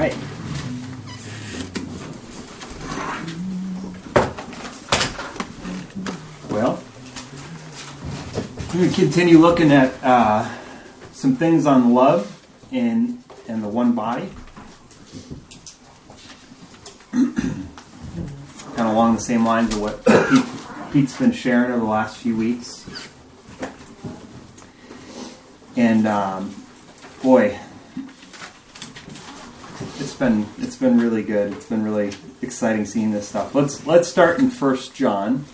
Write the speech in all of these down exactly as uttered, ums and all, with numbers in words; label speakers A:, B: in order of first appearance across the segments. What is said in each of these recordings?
A: right. Well, we're going to continue looking at uh, some things on love in, in the one body. Kind of along the same lines of what Pete, Pete's been sharing over the last few weeks. And um, boy, it's been it's been really good. It's been really exciting seeing this stuff. Let's let's start in First John.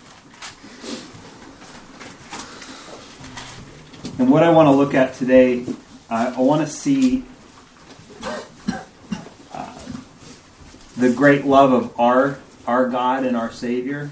A: And what I want to look at today, uh, I want to see uh, the great love of our our God and our Savior.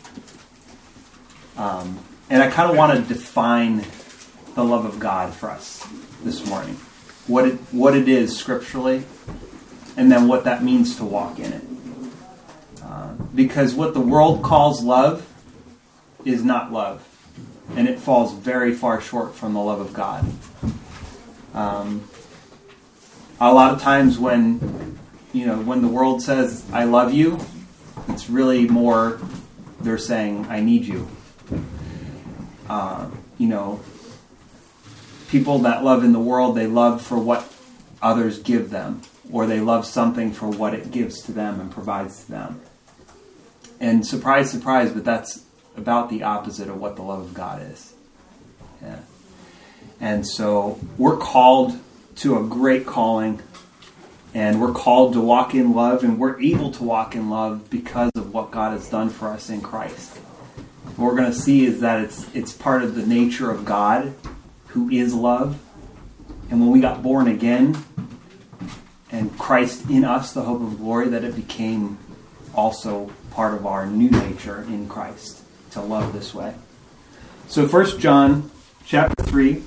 A: Um, and I kind of want to define the love of God for us this morning. What it what it is scripturally, and then what that means to walk in it. Uh, because what the world calls love is not love. And it falls very far short from the love of God. Um, a lot of times when, you know, when the world says, I love you, it's really more, they're saying, I need you. Uh, you know, people that love in the world, they love for what others give them. Or they love something for what it gives to them and provides to them. And surprise, surprise, but that's about the opposite of what the love of God is. Yeah. And so we're called to a great calling, and we're called to walk in love, and we're able to walk in love because of what God has done for us in Christ. What we're going to see is that it's it's part of the nature of God, who is love. And when we got born again, and Christ in us, the hope of glory, that it became also part of our new nature in Christ, to love this way. So First John chapter three,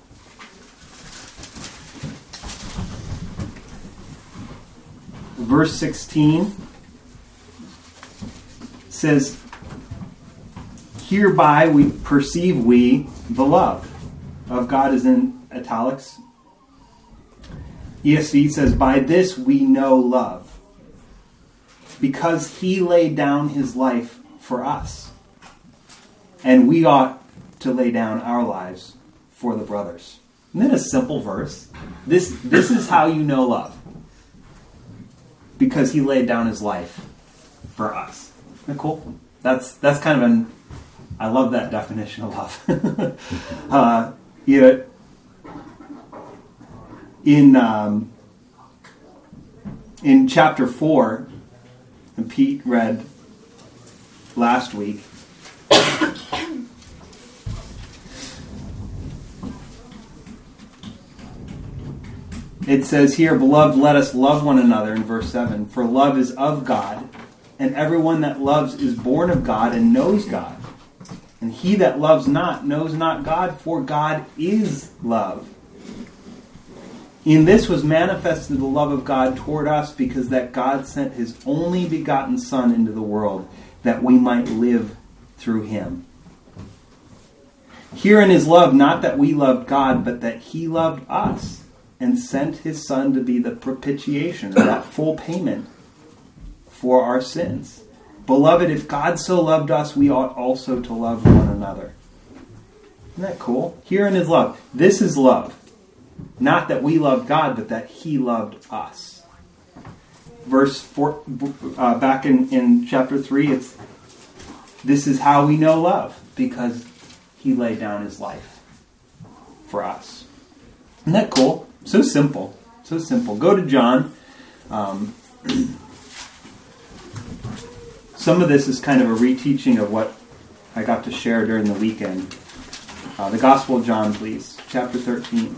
A: verse sixteen says, hereby we perceive we the love of God, is in italics. E S V says, by this we know love, because he laid down his life for us. And we ought to lay down our lives for the brothers. Isn't that a simple verse? This this is how you know love. Because he laid down his life for us. Isn't that cool? That's that's kind of an, I love that definition of love. uh, you know, in um, in chapter four, and Pete read last week, it says here, beloved, let us love one another, in verse seven. For love is of God, and everyone that loves is born of God and knows God. And he that loves not knows not God, for God is love. In this was manifested the love of God toward us, because that God sent his only begotten Son into the world, that we might live through him. Herein is love, not that we loved God, but that he loved us, and sent his Son to be the propitiation, or that full payment for our sins. Beloved, if God so loved us, we ought also to love one another. Isn't that cool? Herein is love. This is love. Not that we loved God, but that he loved us. Verse four, uh, back in, in chapter three, it's, this is how we know love, because he laid down his life for us. Isn't that cool? So simple. So simple. Go to John. Um, some of this is kind of a reteaching of what I got to share during the weekend. Uh, the Gospel of John, please. Chapter thirteen.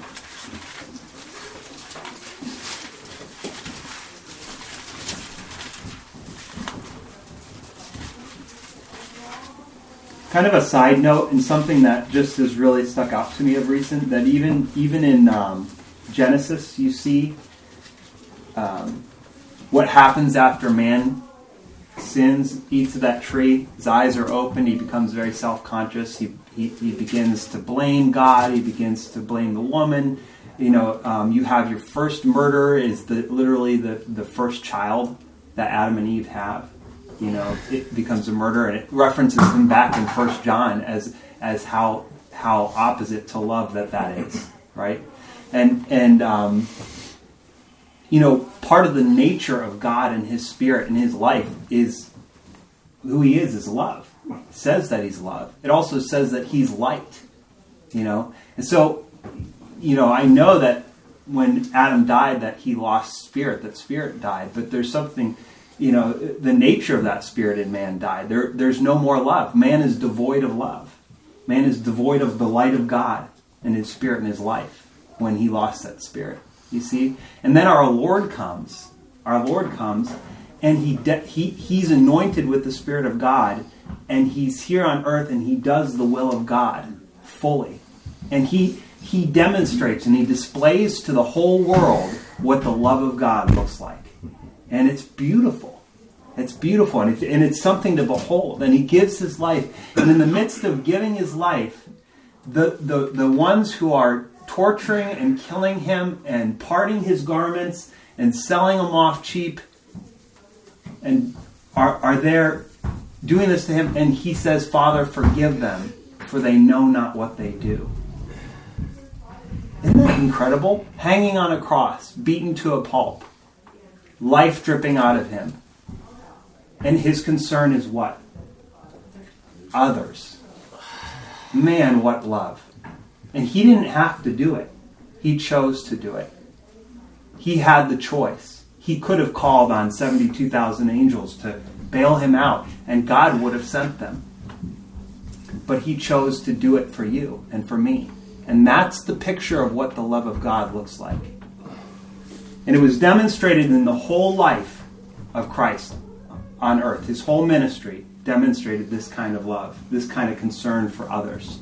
A: Kind of a side note, and something that just has really stuck out to me of recent, that even even in um, Genesis, you see um, what happens after man sins, eats of that tree. His eyes are opened. He becomes very self-conscious. He he, he begins to blame God. He begins to blame the woman. You know, um, you have your first murder is the literally the, the first child that Adam and Eve have. You know, it becomes a murder, and it references him back in First John as as how how opposite to love that that is, right? And and um, you know, part of the nature of God and His Spirit and His life is who He is is love. It says that He's love. It also says that He's light. You know, and so you know, I know that when Adam died, that he lost spirit. That spirit died, but there's something. You know, the nature of that spirit in man died. There, there's no more love. Man is devoid of love. Man is devoid of the light of God and His Spirit in his life when he lost that spirit. You see? And then our Lord comes. Our Lord comes, and he de- he He's anointed with the Spirit of God, and He's here on earth, and He does the will of God fully. And He He demonstrates and He displays to the whole world what the love of God looks like. And it's beautiful. It's beautiful. And, it, and it's something to behold. And He gives His life. And in the midst of giving His life, the, the, the ones who are torturing and killing Him and parting His garments and selling Him off cheap and are, are there doing this to Him. And He says, Father, forgive them, for they know not what they do. Isn't that incredible? Hanging on a cross, beaten to a pulp. Life dripping out of Him. And His concern is what? Others. Man, what love. And He didn't have to do it. He chose to do it. He had the choice. He could have called on seventy-two thousand angels to bail Him out, and God would have sent them. But He chose to do it for you and for me. And that's the picture of what the love of God looks like. And it was demonstrated in the whole life of Christ on earth. His whole ministry demonstrated this kind of love, this kind of concern for others.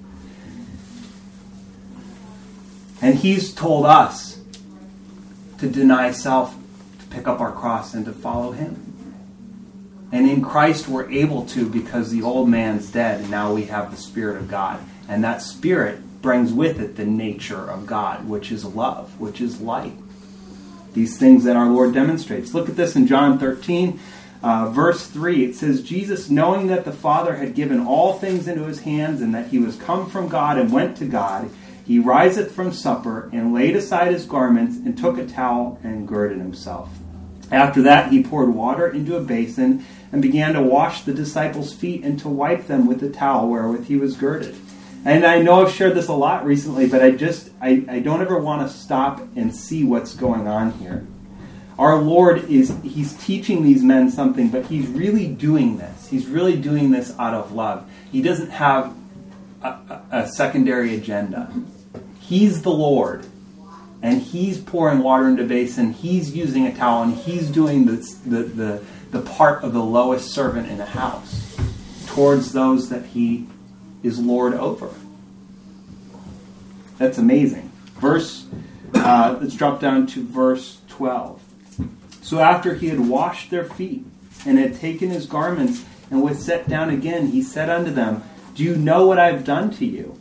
A: And He's told us to deny self, to pick up our cross, and to follow Him. And in Christ we're able to, because the old man's dead, and now we have the Spirit of God. And that Spirit brings with it the nature of God, which is love, which is light. These things that our Lord demonstrates. Look at this in John thirteen, uh, verse three. It says, Jesus, knowing that the Father had given all things into His hands, and that He was come from God and went to God, He riseth from supper, and laid aside His garments, and took a towel, and girded Himself. After that He poured water into a basin, and began to wash the disciples' feet, and to wipe them with the towel wherewith He was girded. And I know I've shared this a lot recently, but I just, I, I don't ever want to stop and see what's going on here. Our Lord is, He's teaching these men something, but He's really doing this. He's really doing this out of love. He doesn't have a, a, a secondary agenda. He's the Lord, and He's pouring water into a basin. He's using a towel, and He's doing this, the, the, the part of the lowest servant in the house towards those that He is Lord over. That's amazing. Verse, uh, let's drop down to verse twelve. So after He had washed their feet, and had taken His garments, and was set down again, He said unto them, Do you know what I have done to you?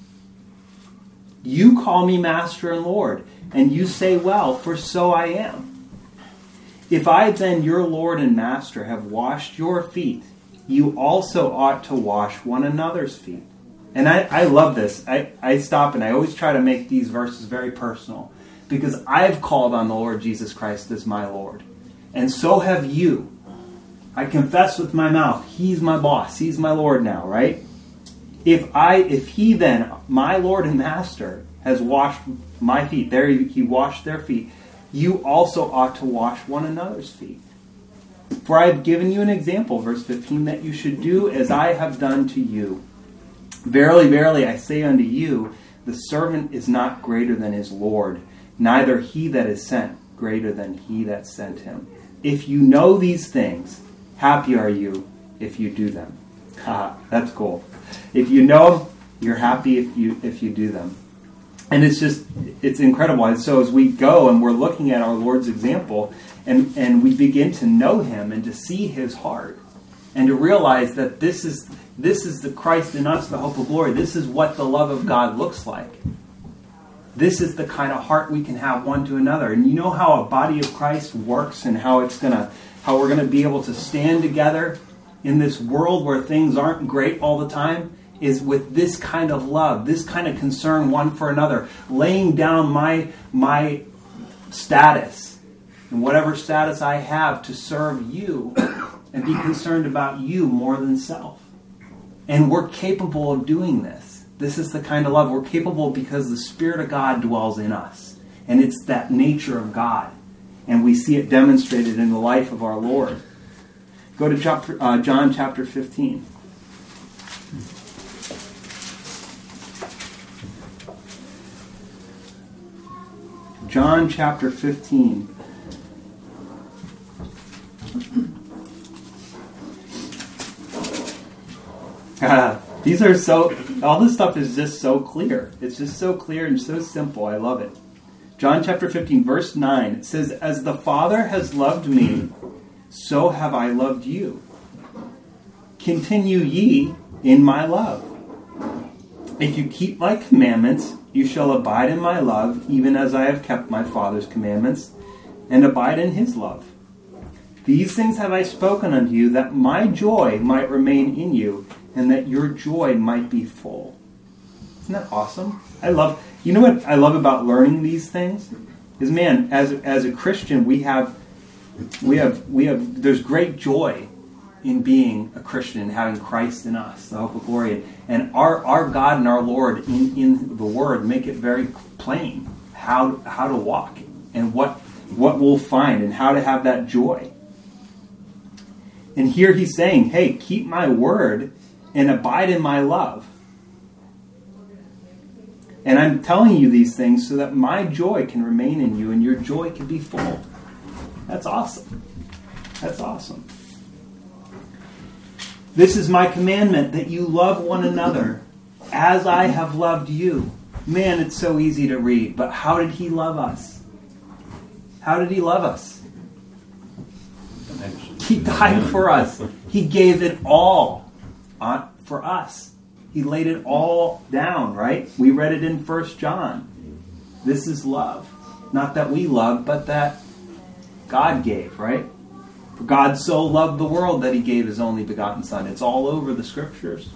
A: You call me Master and Lord, and you say, Well, for so I am. If I then, your Lord and Master, have washed your feet, you also ought to wash one another's feet. And I, I love this. I, I stop and I always try to make these verses very personal, because I've called on the Lord Jesus Christ as my Lord. And so have you. I confess with my mouth, He's my boss. He's my Lord now, right? If I, if He then, my Lord and Master, has washed my feet, there He, he washed their feet, you also ought to wash one another's feet. For I have given you an example, verse fifteen, that you should do as I have done to you. Verily, verily, I say unto you, the servant is not greater than his Lord, neither he that is sent greater than he that sent him. If you know these things, happy are you if you do them. Ah, that's cool. If you know them, you're happy if you if you do them. And it's just, it's incredible. And so as we go and we're looking at our Lord's example, and, and we begin to know Him and to see His heart, and to realize that this is, This is the Christ in us, the hope of glory. This is what the love of God looks like. This is the kind of heart we can have one to another. And you know how a body of Christ works and how it's gonna, how we're gonna be able to stand together in this world where things aren't great all the time, is with this kind of love, this kind of concern one for another, laying down my my status and whatever status I have to serve you and be concerned about you more than self. And we're capable of doing this. This is the kind of love we're capable of because the Spirit of God dwells in us. And it's that nature of God. And we see it demonstrated in the life of our Lord. Go to John, uh, John chapter fifteen. John chapter fifteen. Ah, these are so, all this stuff is just so clear. It's just so clear and so simple. I love it. John chapter fifteen, verse nine. It says, "As the Father has loved me, so have I loved you. Continue ye in my love. If you keep my commandments, you shall abide in my love, even as I have kept my Father's commandments, and abide in his love. These things have I spoken unto you, that my joy might remain in you, and that your joy might be full." Isn't that awesome? I love, you know what I love about learning these things? Is, man, as as a Christian, we have, we have, we have, there's great joy in being a Christian and having Christ in us, the hope of glory. And our, our God and our Lord in, in the Word make it very plain how, how to walk and what, what we'll find and how to have that joy. And here he's saying, hey, keep my word and abide in my love. And I'm telling you these things so that my joy can remain in you and your joy can be full. That's awesome. That's awesome. "This is my commandment, that you love one another as I have loved you." Man, it's so easy to read, but how did he love us? How did he love us? He died for us. He gave it all on, for us. He laid it all down, right? We read it in First John. This is love. Not that we love, but that God gave, right? "For God so loved the world that he gave his only begotten Son." It's all over the Scriptures.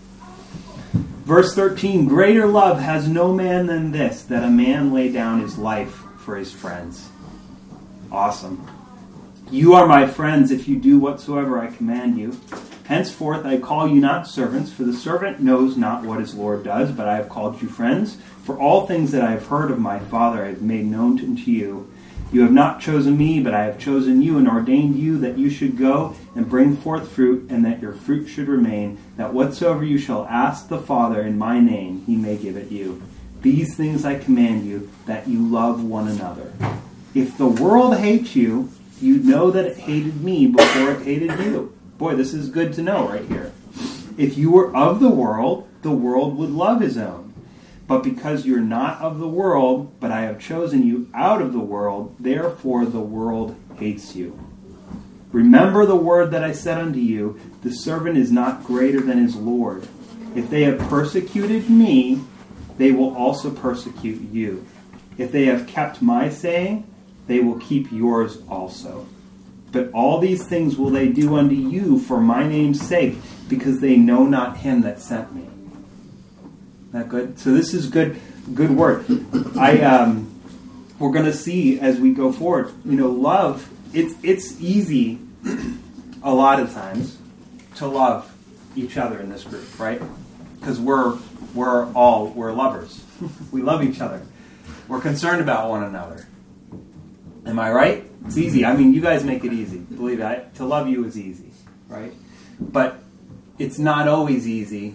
A: Verse thirteen, "Greater love has no man than this, that a man lay down his life for his friends." Awesome. "You are my friends if you do whatsoever I command you. Henceforth I call you not servants, for the servant knows not what his Lord does, but I have called you friends. For all things that I have heard of my Father I have made known unto you. You have not chosen me, but I have chosen you and ordained you that you should go and bring forth fruit, and that your fruit should remain, that whatsoever you shall ask the Father in my name, he may give it you. These things I command you, that you love one another. If the world hates you, you know that it hated me before it hated you." Boy, this is good to know right here. "If you were of the world, the world would love his own. But because you're not of the world, but I have chosen you out of the world, therefore the world hates you. Remember the word that I said unto you, the servant is not greater than his Lord. If they have persecuted me, they will also persecute you. If they have kept my saying, they will keep yours also. But all these things will they do unto you for my name's sake, because they know not him that sent me." That good? So this is good, good word. I um, we're going to see as we go forward. You know, love. It's it's easy a lot of times to love each other in this group, right? Because we're we're all we're lovers. We love each other. We're concerned about one another. Am I right? It's easy. I mean, you guys make it easy. Believe it. To love you is easy, right? But it's not always easy.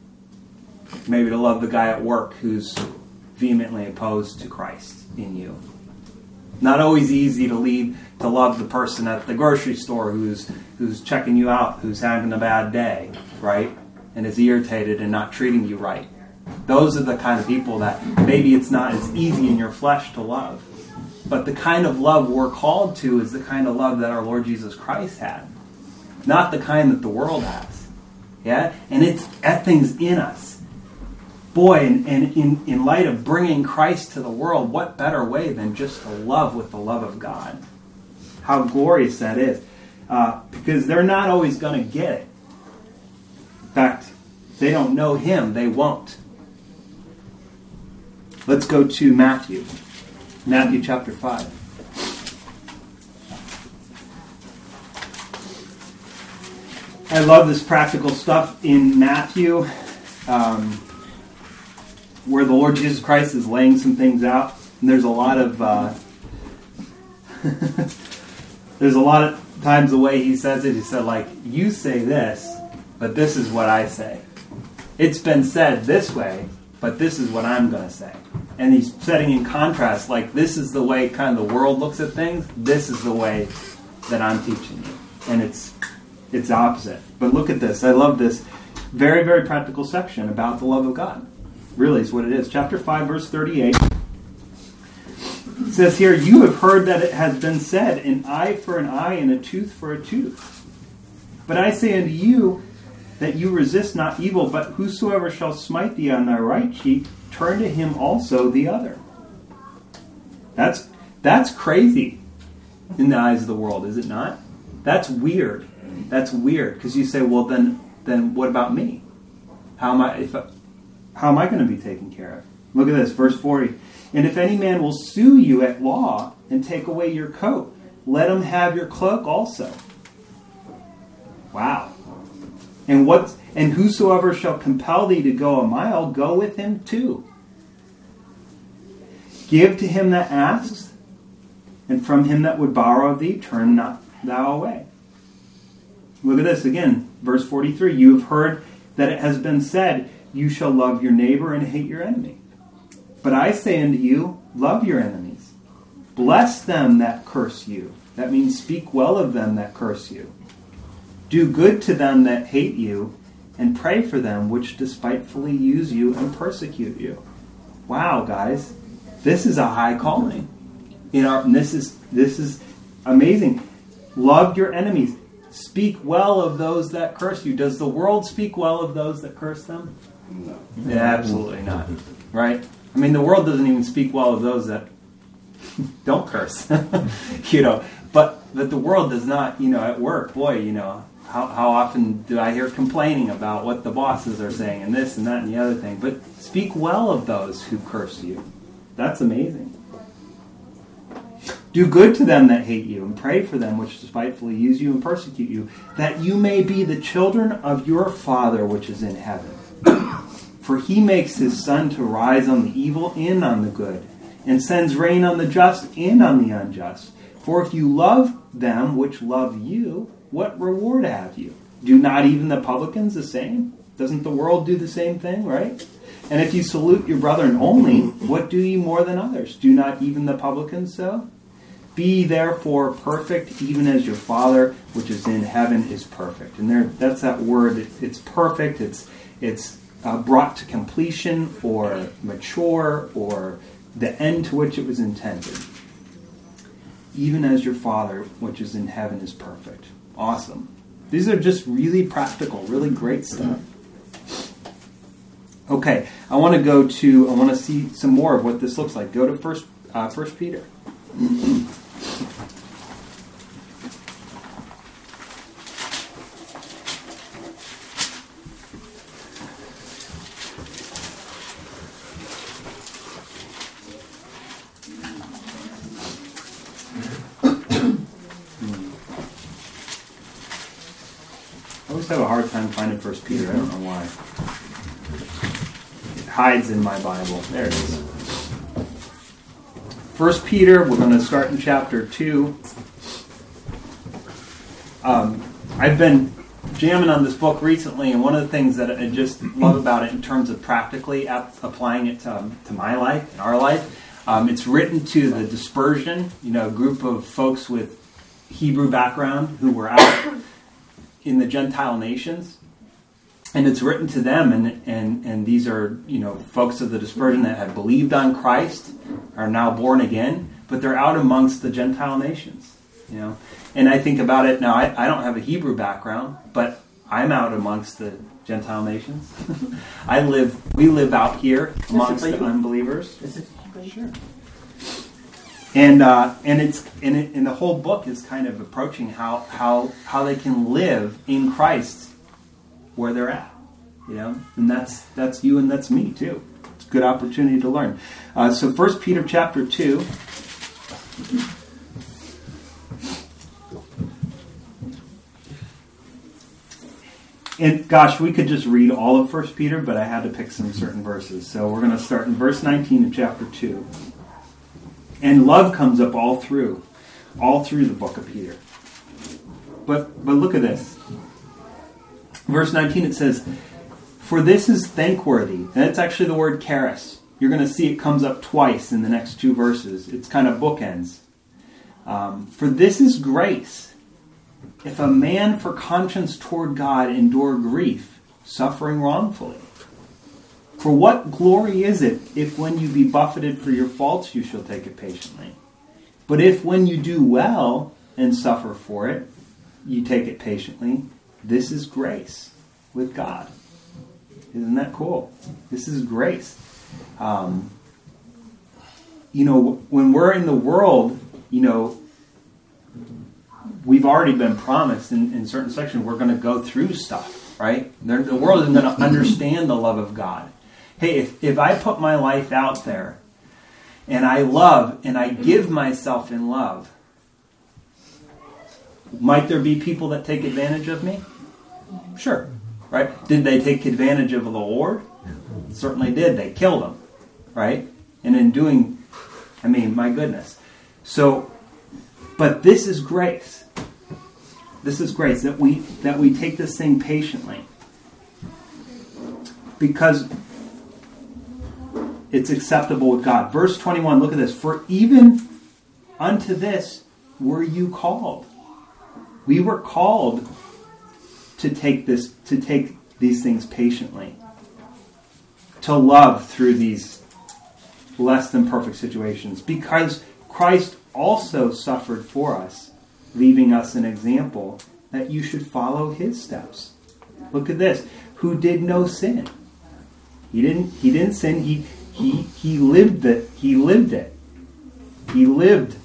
A: Maybe to love the guy at work who's vehemently opposed to Christ in you. Not always easy to lead to love the person at the grocery store who's who's checking you out, who's having a bad day, right? And is irritated and not treating you right. Those are the kind of people that maybe it's not as easy in your flesh to love. But the kind of love we're called to is the kind of love that our Lord Jesus Christ had. Not the kind that the world has. Yeah? And it's that thing's in us. Boy, and, and in, in light of bringing Christ to the world, what better way than just to love with the love of God? How glorious that is. Uh, because they're not always going to get it. In fact, if they don't know Him, they won't. Let's go to Matthew. Matthew chapter five. I love this practical stuff in Matthew, um, where the Lord Jesus Christ is laying some things out. And there's a lot of uh, there's a lot of times the way He says it, He said, like, you say this, but this is what I say. It's been said this way, but this is what I'm going to say. And He's setting in contrast, like, this is the way kind of the world looks at things. This is the way that I'm teaching you. And it's it's opposite. But look at this. I love this very, very practical section about the love of God. Really is what it is. Chapter five, verse thirty-eight. It says here, you have heard that it has been said, an eye for an eye and a tooth for a tooth. But I say unto you that you resist not evil, but whosoever shall smite thee on thy right cheek, turn to him also the other. That's that's crazy in the eyes of the world, is it not? That's weird. That's weird because you say, well, then, then what about me? How am I? If how am I going to be taken care of? Look at this, verse forty. And if any man will sue you at law and take away your coat, let him have your cloak also. Wow. And what? And whosoever shall compel thee to go a mile, go with him too. Give to him that asks, and from him that would borrow of thee, turn not thou away. Look at this again, verse forty-three. You have heard that it has been said, you shall love your neighbor and hate your enemy. But I say unto you, love your enemies. Bless them that curse you. That means speak well of them that curse you. Do good to them that hate you, and pray for them which despitefully use you and persecute you. Wow, guys. This is a high calling. In our, and this is this is amazing. Love your enemies. Speak well of those that curse you. Does the world speak well of those that curse them?
B: No.
A: Yeah, absolutely not. Right? I mean, the world doesn't even speak well of those that don't curse. you know, but but the world does not. You know, at work, boy, you know, how how often do I hear complaining about what the bosses are saying and this and that and the other thing? But speak well of those who curse you. That's amazing. Do good to them that hate you, and pray for them which despitefully use you and persecute you, that you may be the children of your Father which is in heaven. For he makes his sun to rise on the evil and on the good, and sends rain on the just and on the unjust. For if you love them which love you, what reward have you? Do not even the publicans the same? Doesn't the world do the same thing, right? And if you salute your brethren only, what do you more than others? Do not even the publicans so? Be therefore perfect, even as your Father which is in heaven is perfect. And there, that's that word. It, it's perfect. It's it's uh, brought to completion, or mature, or the end to which it was intended. Even as your Father which is in heaven is perfect. Awesome. These are just really practical, really great stuff. Okay, I want to go to. I want to see some more of what this looks like. Go to First uh, First Peter. I always have a hard time finding First Peter. I don't know why. It hides in my Bible. There it is. First Peter, we're going to start in chapter two. Um, I've been jamming on this book recently, and one of the things that I just love about it in terms of practically ap- applying it to, um, to my life and our life, um, it's written to the dispersion, you know, a group of folks with Hebrew background who were out in the Gentile nations. And it's written to them, and, and, and these are, you know, folks of the dispersion that have believed on Christ, are now born again, but they're out amongst the Gentile nations, you know. And I think about it now, I, I don't have a Hebrew background, but I'm out amongst the Gentile nations. I live, we live out here amongst the unbelievers. Sure. And uh, and it's and, it, and the whole book is kind of approaching how how how they can live in Christ where they're at, you know, and that's that's you and that's me too. It's a good opportunity to learn. Uh, so First Peter chapter two. And gosh, we could just read all of First Peter, but I had to pick some certain verses. So we're going to start in verse nineteen of chapter two. And love comes up all through, all through the book of Peter. But but look at this. Verse nineteen, it says, "For this is thankworthy." And that's actually the word charis. You're going to see it comes up twice in the next two verses. It's kind of bookends. Um, "For this is grace, if a man for conscience toward God endure grief, suffering wrongfully. For what glory is it if when you be buffeted for your faults you shall take it patiently? But if when you do well and suffer for it, you take it patiently, this is grace with God." Isn't that cool? This is grace. Um, you know, when we're in the world, you know, we've already been promised in, in certain sections we're going to go through stuff, right? They're, the world isn't going to understand the love of God. Hey, if, if I put my life out there and I love and I give myself in love, might there be people that take advantage of me? Sure. Right? Did they take advantage of the Lord? Certainly did. They killed him. Right? And in doing, I mean, my goodness. So, but this is grace. This is grace, that we that we take this thing patiently. Because it's acceptable with God. Verse twenty-one, look at this. "For even unto this were you called." We were called to take this, to take these things patiently. To love through these less than perfect situations. Because Christ also suffered for us, leaving us an example that you should follow his steps. Look at this. "Who did no sin." He didn't he didn't sin, he He he lived it. He lived it. He lived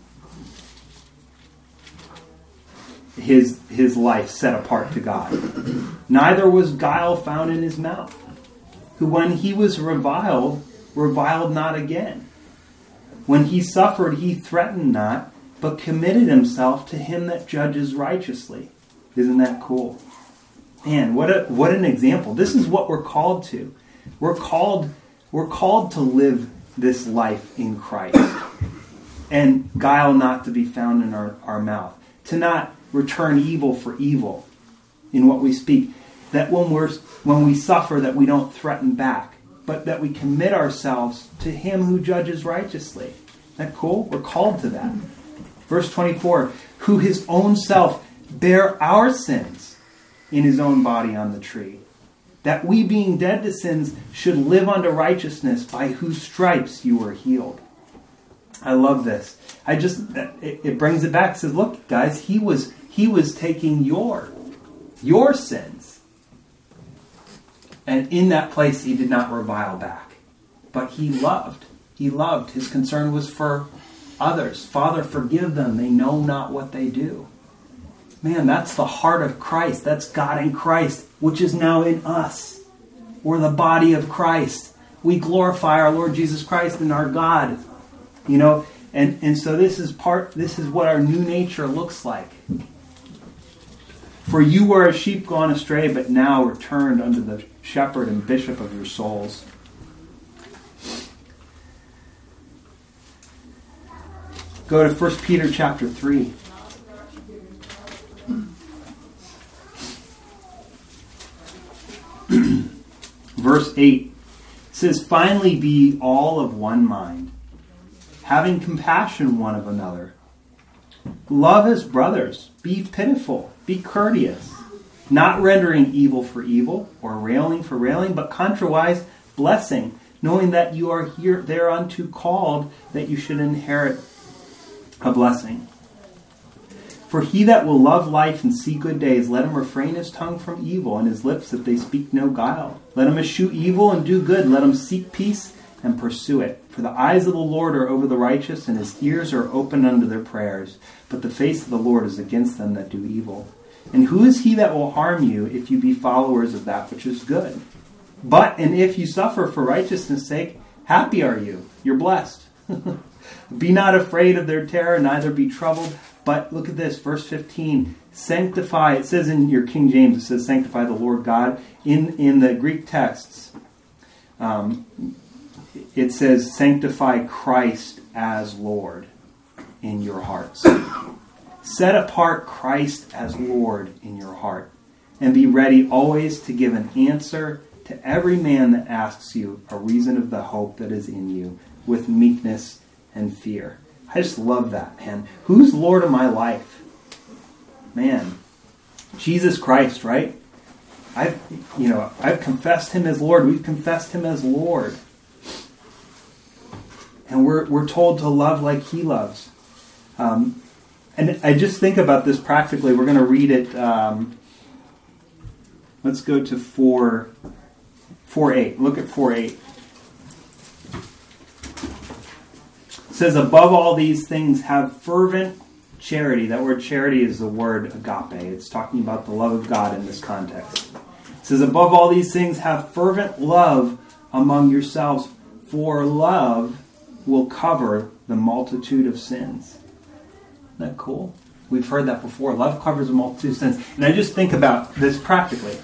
A: his his life set apart to God. "Neither was guile found in his mouth. Who when he was reviled, reviled not again. When he suffered, he threatened not, but committed himself to him that judges righteously." Isn't that cool? Man, what a what an example. This is what we're called to. We're called We're called to live this life in Christ. And guile not to be found in our, our mouth. To not return evil for evil in what we speak. That when we're when we suffer, that we don't threaten back. But that we commit ourselves to him who judges righteously. Isn't that cool? We're called to that. Verse twenty-four. "Who his own self bare our sins in his own body on the tree. That we, being dead to sins, should live unto righteousness, by whose stripes you were healed." I love this. I just it, it brings it back. It says, look, guys, he was he was taking your your sins, and in that place he did not revile back, but he loved. He loved. His concern was for others. "Father, forgive them; they know not what they do." Man, that's the heart of Christ. That's God in Christ, which is now in us. We're the body of Christ. We glorify our Lord Jesus Christ and our God. You know, and, and so this is part, this is what our new nature looks like. "For you were a sheep gone astray, but now returned unto the shepherd and bishop of your souls." Go to First Peter chapter three. Verse eight says, "Finally be all of one mind, having compassion one of another. Love as brothers, be pitiful, be courteous, not rendering evil for evil, or railing for railing, but contrariwise blessing, knowing that you are here thereunto called, that you should inherit a blessing. For he that will love life and see good days, let him refrain his tongue from evil, and his lips that they speak no guile. Let him eschew evil and do good. Let him seek peace and pursue it. For the eyes of the Lord are over the righteous, and his ears are open unto their prayers. But the face of the Lord is against them that do evil. And who is he that will harm you if you be followers of that which is good? But, and if you suffer for righteousness' sake, happy are you. You're blessed. Be not afraid of their terror, neither be troubled. But look at this, verse fifteen. Sanctify, it says in your King James, it says sanctify the Lord God. In, in the Greek texts, um, it says sanctify Christ as Lord in your hearts. Set apart Christ as Lord in your heart. And be ready always to give an answer to every man that asks you a reason of the hope that is in you, with meekness and fear. I just love that, man. Who's Lord of my life? Man, Jesus Christ, right? I've, you know, I've confessed him as Lord. We've confessed him as Lord. And we're we're told to love like he loves. Um, and I just think about this practically. We're going to read it. Um, let's go to four, four eight. Look at four eight. It says, above all these things, have fervent charity. That word charity is the word agape. It's talking about the love of God in this context. It says, above all these things, have fervent love among yourselves, for love will cover the multitude of sins. Isn't that cool? We've heard that before. Love covers a multitude of sins. And I just think about this practically.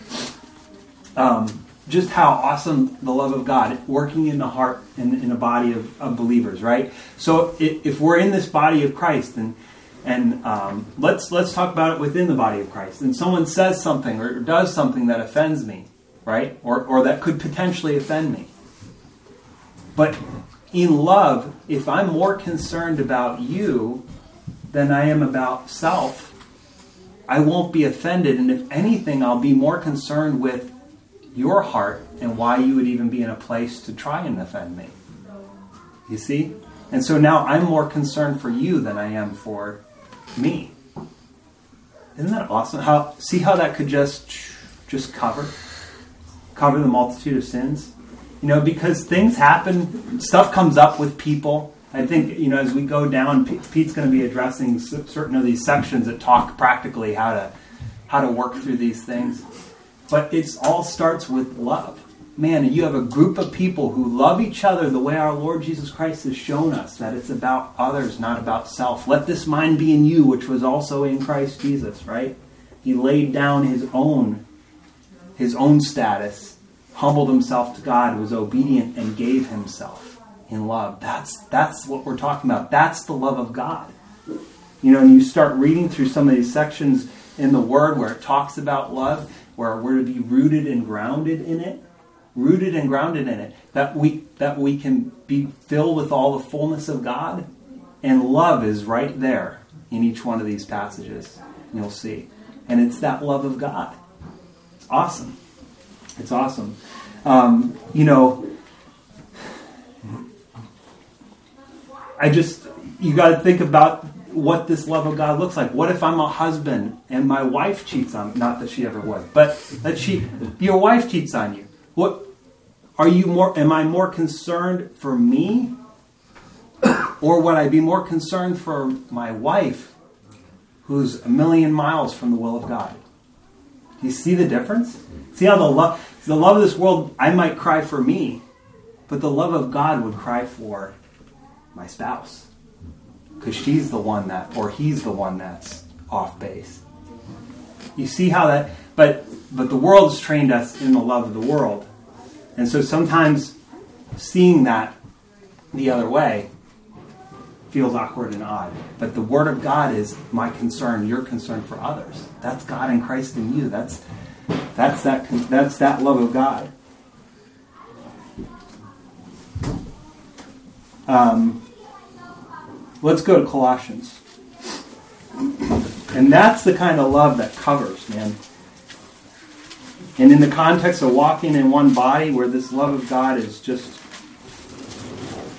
A: Um, just how awesome the love of God working in the heart and in a body of, of believers, right? So if, if we're in this body of Christ, and and um, let's let's talk about it within the body of Christ, and someone says something or does something that offends me, right? Or or that could potentially offend me. But in love, if I'm more concerned about you than I am about self, I won't be offended. And if anything, I'll be more concerned with your heart and why you would even be in a place to try and offend me. You see? And so now I'm more concerned for you than I am for me. Isn't that awesome? How see how that could just just cover cover the multitude of sins? You know, because things happen, stuff comes up with people. I think, you know, as we go down, Pete's going to be addressing certain of these sections that talk practically how to how to work through these things. But it all starts with love. Man, you have a group of people who love each other the way our Lord Jesus Christ has shown us, that it's about others, not about self. Let this mind be in you, which was also in Christ Jesus, right? He laid down his own, his own status, humbled himself to God, was obedient, and gave himself in love. That's that's what we're talking about. That's the love of God. You know, and you start reading through some of these sections in the Word where it talks about love, where we're to be rooted and grounded in it, rooted and grounded in it, that we that we can be filled with all the fullness of God, and love is right there in each one of these passages. You'll see, and it's that love of God. It's awesome. It's awesome. Um, you know, I just you got to think about what this love of God looks like. What if I'm a husband and my wife cheats on me? Not that she ever would, but that she, your wife cheats on you. What are you more? Am I more concerned for me, or would I be more concerned for my wife, who's a million miles from the will of God? Do you see the difference? See how the love, the love of this world, I might cry for me, but the love of God would cry for my spouse. Because she's the one that, or he's the one that's off base. You see how that, but but the world has trained us in the love of the world. And so sometimes seeing that the other way feels awkward and odd. But the Word of God is my concern, your concern for others. That's God and Christ in you. That's that's that that's that love of God. Um Let's go to Colossians. And that's the kind of love that covers, man. And in the context of walking in one body, where this love of God is just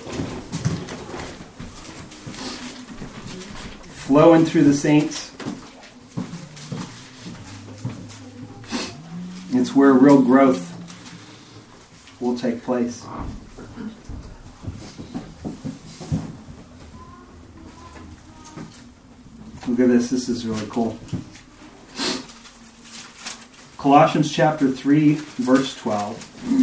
A: flowing through the saints, It's where real growth will take place. Look at this. This is really cool. Colossians chapter three, verse twelve.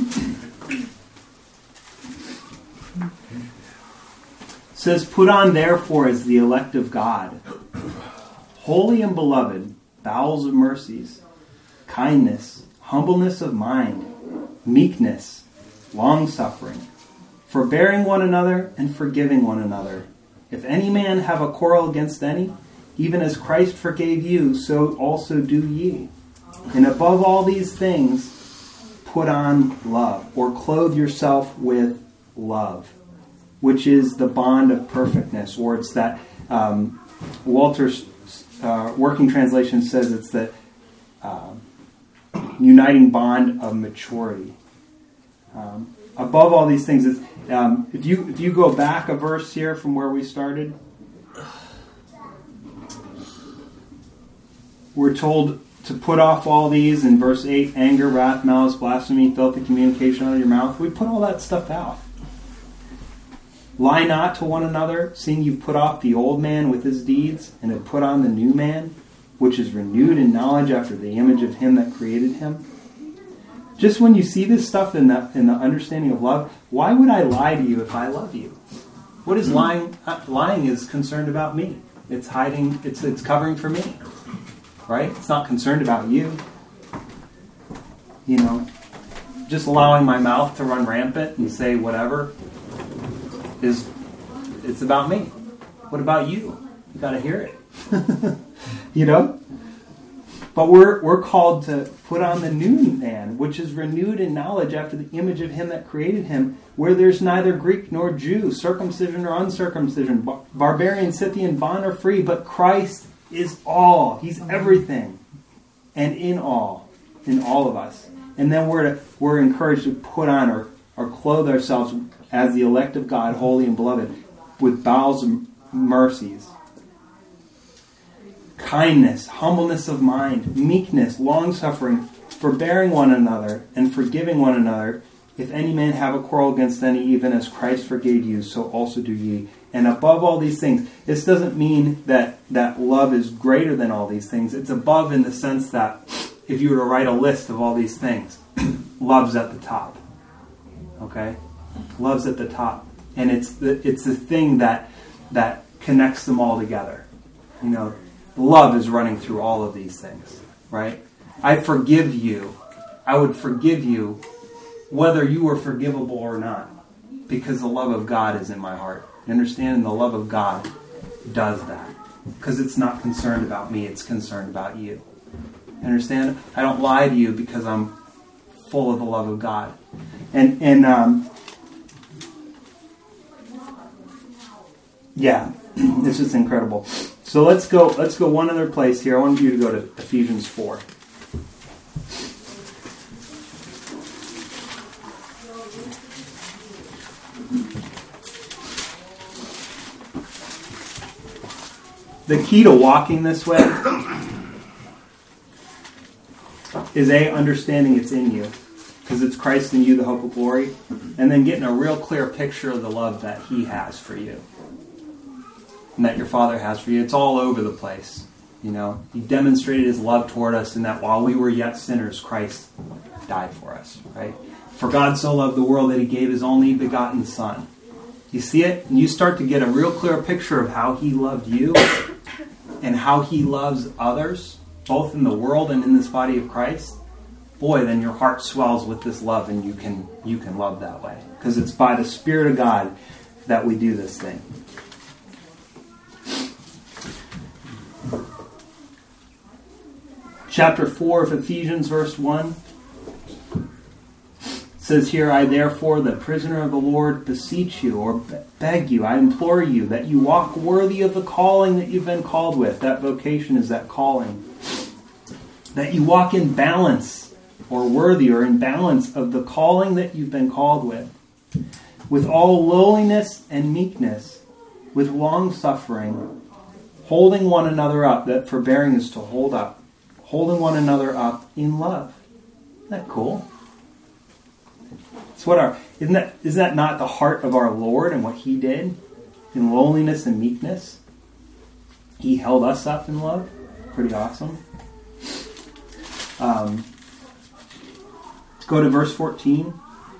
A: It says, "Put on therefore as the elect of God, holy and beloved, bowels of mercies, kindness, humbleness of mind, meekness, long-suffering, forbearing one another and forgiving one another. If any man have a quarrel against any, even as Christ forgave you, so also do ye. And above all these things, put on love," or clothe yourself with love, which is the bond of perfectness, or it's that, um, Walter's uh, working translation says it's the uh, uniting bond of maturity. Um, above all these things, it's, um, if you if you go back a verse here from where we started, we're told to put off all these in verse eight: anger, wrath, malice, blasphemy, filthy communication out of your mouth. We put all that stuff off. Lie not to one another, seeing you've put off the old man with his deeds, and have put on the new man, which is renewed in knowledge after the image of him that created him. Just when you see this stuff in the, in the understanding of love, why would I lie to you if I love you? What is lying? Uh, lying is concerned about me. It's hiding, it's it's covering for me. Right? It's not concerned about you. You know, just allowing my mouth to run rampant and say whatever is, it's about me. What about you? You got to hear it. You know? But we're we're called to put on the new man, which is renewed in knowledge after the image of him that created him, where there's neither Greek nor Jew, circumcision or uncircumcision, bar- barbarian, Scythian, bond or free, but Christ is all. He's everything. And in all. In all of us. And then we're to, we're encouraged to put on or, or clothe ourselves as the elect of God, holy and beloved, with bowels of mercies, kindness, humbleness of mind, meekness, long-suffering, forbearing one another, and forgiving one another. If any man have a quarrel against any, even as Christ forgave you, so also do ye. And above all these things, this doesn't mean that, that love is greater than all these things. It's above in the sense that if you were to write a list of all these things, love's at the top. Okay? Love's at the top. And it's the, it's the thing that that connects them all together. You know, love is running through all of these things. Right? I forgive you. I would forgive you whether you were forgivable or not, because the love of God is in my heart. You understand? And the love of God does that. Because it's not concerned about me, it's concerned about you. You understand? I don't lie to you because I'm full of the love of God. And and um, yeah, it's just incredible. So let's go let's go one other place here. I want you to go to Ephesians four. The key to walking this way is A, understanding it's in you, because it's Christ in you, the hope of glory, and then getting a real clear picture of the love that He has for you and that your Father has for you. It's all over the place. You know, He demonstrated His love toward us in that while we were yet sinners, Christ died for us, right? For God so loved the world that He gave His only begotten Son. You see it? And you start to get a real clear picture of how He loved you and how He loves others, both in the world and in this body of Christ. Boy, then your heart swells with this love, and you can you can love that way. Because it's by the Spirit of God that we do this thing. Chapter four of Ephesians, verse one. Says here, I therefore, the prisoner of the Lord, beseech you, or beg you, I implore you, that you walk worthy of the calling that you've been called with. That vocation is that calling. That you walk in balance, or worthy, or in balance of the calling that you've been called with. With all lowliness and meekness, with long suffering, holding one another up. That forbearing is to hold up. Holding one another up in love. that cool? It's what our isn't that isn't that not the heart of our Lord and what He did in lowliness and meekness? He held us up in love. Pretty awesome. Um, let's go to verse fourteen.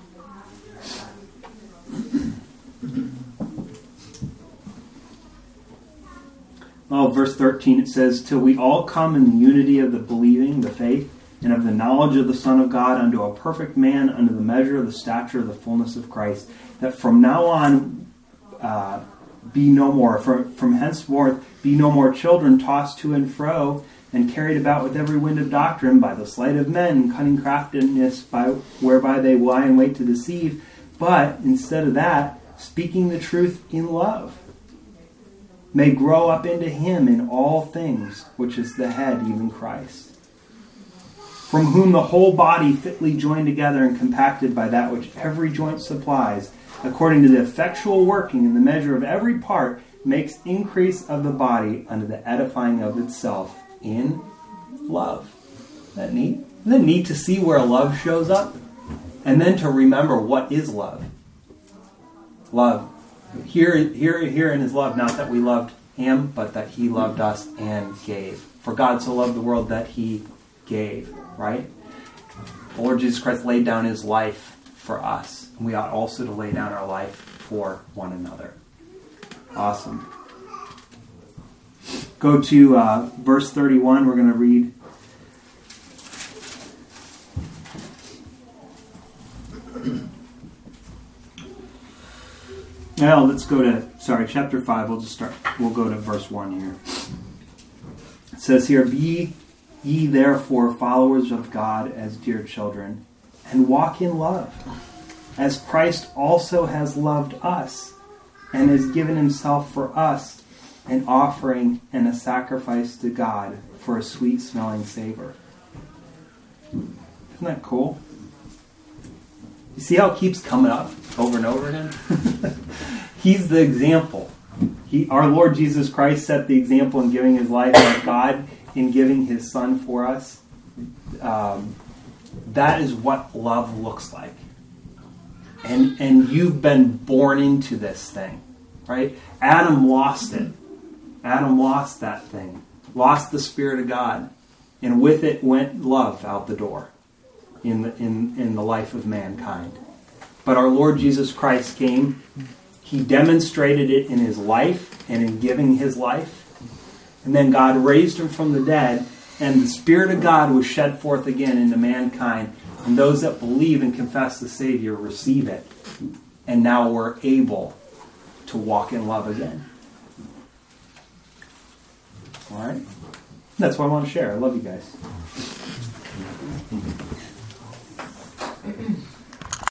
A: Oh, verse thirteen, it says, till we all come in the unity of the believing, the faith, and of the knowledge of the Son of God, unto a perfect man, unto the measure of the stature of the fullness of Christ, that from now on uh, be no more, from, from henceforth be no more children tossed to and fro, and carried about with every wind of doctrine, by the sleight of men, and cunning craftiness, by, whereby they lie in wait to deceive, but instead of that, speaking the truth in love, may grow up into Him in all things, which is the head, even Christ, from whom the whole body fitly joined together and compacted by that which every joint supplies, according to the effectual working in the measure of every part, makes increase of the body unto the edifying of itself in love. Isn't that neat? Isn't it neat to see where love shows up? And then to remember what is love. Love. Here, here, here in His love, not that we loved Him, but that He loved us and gave. For God so loved the world that He gave, right? The Lord Jesus Christ laid down His life for us. And we ought also to lay down our life for one another. Awesome. Go to uh, verse thirty-one. We're going to read. Now let's go to, sorry, chapter five. We'll just start. We'll go to verse one here. It says here, be ye therefore followers of God as dear children, and walk in love, as Christ also has loved us, and has given Himself for us, an offering and a sacrifice to God for a sweet-smelling savor. Isn't that cool? You see how it keeps coming up over and over again? He's the example. He, our Lord Jesus Christ set the example in giving His life, like God in giving His Son for us. Um, that is what love looks like. And and you've been born into this thing, right? Adam lost it. Adam lost that thing. Lost the Spirit of God. And with it went love out the door in the, in, in the life of mankind. But our Lord Jesus Christ came. He demonstrated it in His life and in giving His life. And then God raised Him from the dead, and the Spirit of God was shed forth again into mankind. And those that believe and confess the Savior receive it. And now we're able to walk in love again. All right? That's what I want to share. I love you guys.